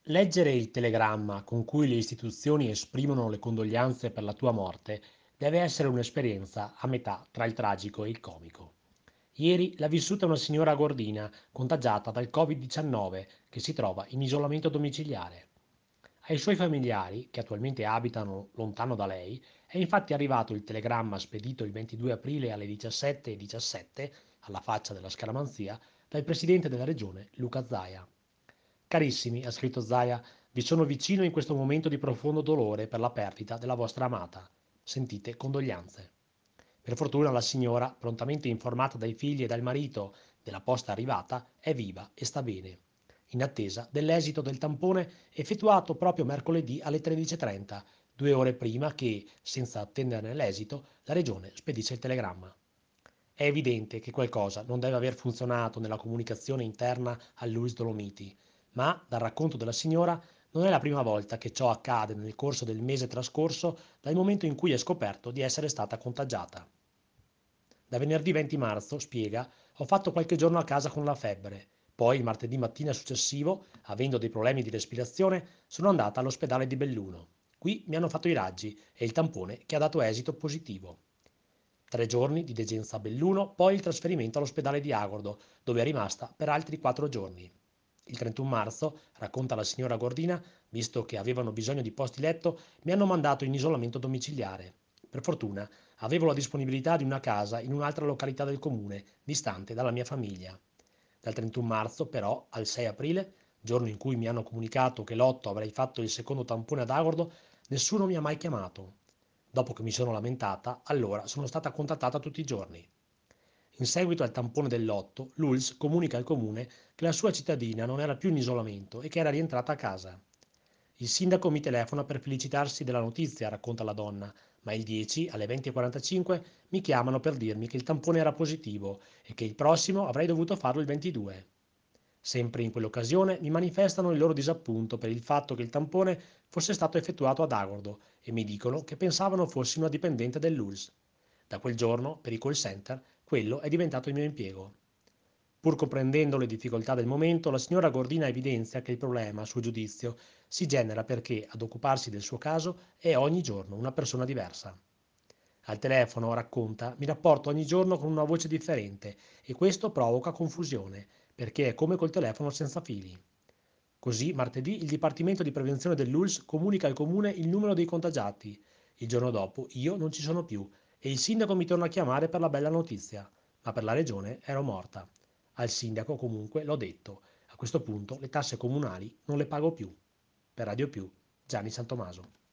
Leggere il telegramma con cui le istituzioni esprimono le condoglianze per la tua morte deve essere un'esperienza a metà tra il tragico e il comico. Ieri l'ha vissuta una signora gordina contagiata dal Covid-19 che si trova in isolamento domiciliare. Ai suoi familiari, che attualmente abitano lontano da lei, è infatti arrivato il telegramma spedito il 22 aprile alle 17:17, alla faccia della scaramanzia, dal presidente della regione Luca Zaia. Carissimi, ha scritto Zaia, vi sono vicino in questo momento di profondo dolore per la perdita della vostra amata. Sentite condoglianze. Per fortuna la signora, prontamente informata dai figli e dal marito della posta arrivata, è viva e sta bene, in attesa dell'esito del tampone effettuato proprio mercoledì alle 13:30, 2 ore prima che, senza attenderne l'esito, la regione spedisse il telegramma. È evidente che qualcosa non deve aver funzionato nella comunicazione interna all'Uis Dolomiti, ma, dal racconto della signora, non è la prima volta che ciò accade nel corso del mese trascorso dal momento in cui è scoperto di essere stata contagiata. Da venerdì 20 marzo, spiega, ho fatto qualche giorno a casa con la febbre. Poi il martedì mattina successivo, avendo dei problemi di respirazione, sono andata all'ospedale di Belluno. Qui mi hanno fatto i raggi e il tampone che ha dato esito positivo. 3 giorni di degenza a Belluno, poi il trasferimento all'ospedale di Agordo, dove è rimasta per altri 4 giorni. Il 31 marzo, racconta la signora Gordina, visto che avevano bisogno di posti letto, mi hanno mandato in isolamento domiciliare. Per fortuna, avevo la disponibilità di una casa in un'altra località del comune, distante dalla mia famiglia. Dal 31 marzo, però, al 6 aprile, giorno in cui mi hanno comunicato che l'8 avrei fatto il secondo tampone ad Agordo, nessuno mi ha mai chiamato. Dopo che mi sono lamentata, allora sono stata contattata tutti i giorni. In seguito al tampone dell'8, l'ULSS comunica al comune che la sua cittadina non era più in isolamento e che era rientrata a casa. Il sindaco mi telefona per felicitarsi della notizia, racconta la donna, ma il 10 alle 20:45 mi chiamano per dirmi che il tampone era positivo e che il prossimo avrei dovuto farlo il 22. Sempre in quell'occasione mi manifestano il loro disappunto per il fatto che il tampone fosse stato effettuato ad Agordo e mi dicono che pensavano fossi una dipendente dell'ULSS. Da quel giorno, per i call center, quello è diventato il mio impiego. Pur comprendendo le difficoltà del momento, la signora Gordina evidenzia che il problema, a suo giudizio, si genera perché ad occuparsi del suo caso è ogni giorno una persona diversa. Al telefono, racconta, mi rapporto ogni giorno con una voce differente e questo provoca confusione, perché è come col telefono senza fili. Così, martedì, il Dipartimento di Prevenzione dell'ULSS comunica al comune il numero dei contagiati. Il giorno dopo io non ci sono più e il sindaco mi torna a chiamare per la bella notizia, ma per la regione ero morta. Al sindaco comunque l'ho detto, a questo punto le tasse comunali non le pago più. Per Radio Più, Gianni Santomaso.